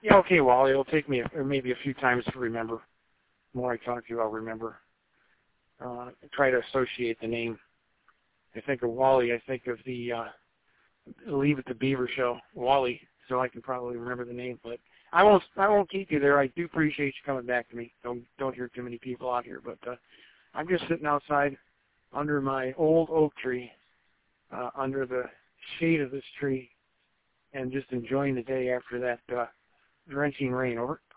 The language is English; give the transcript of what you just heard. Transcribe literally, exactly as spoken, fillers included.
Yeah, okay, Wally. It'll take me a, maybe a few times to remember. The more I talk to you, I'll remember. Uh, try to associate the name. I think of Wally. I think of the uh, Leave It to Beaver show, Wally. So I can probably remember the name, but I won't. I won't keep you there. I do appreciate you coming back to me. Don't don't hear too many people out here, but uh, I'm just sitting outside under my old oak tree, uh, under the shade of this tree, and just enjoying the day after that uh, drenching rain. Over.